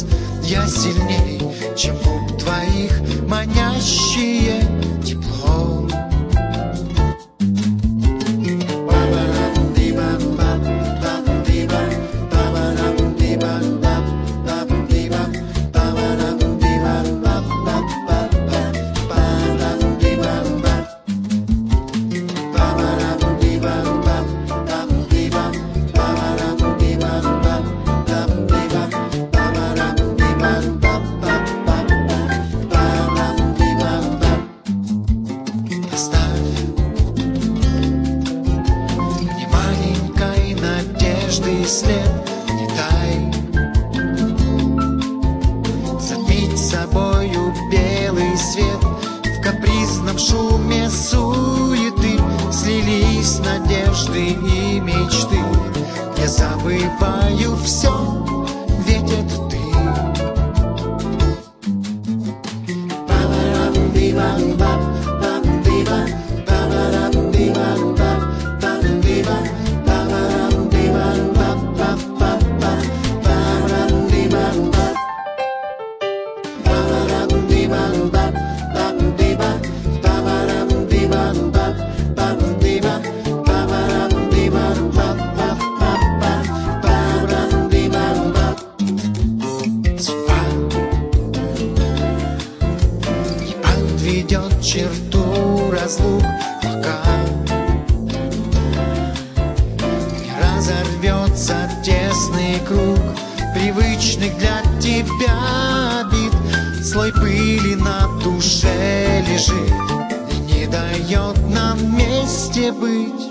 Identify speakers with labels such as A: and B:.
A: глаз я сильней, чем губ твоих манящее тепло. След не дай затмить собою белый свет. В капризном шуме суеты слились надежды и мечты. Я забываю все, ведь это ты. Ведет черту разлук, пока не разорвется тесный круг привычных для тебя обид. Слой пыли на душе лежит и не дает нам вместе быть.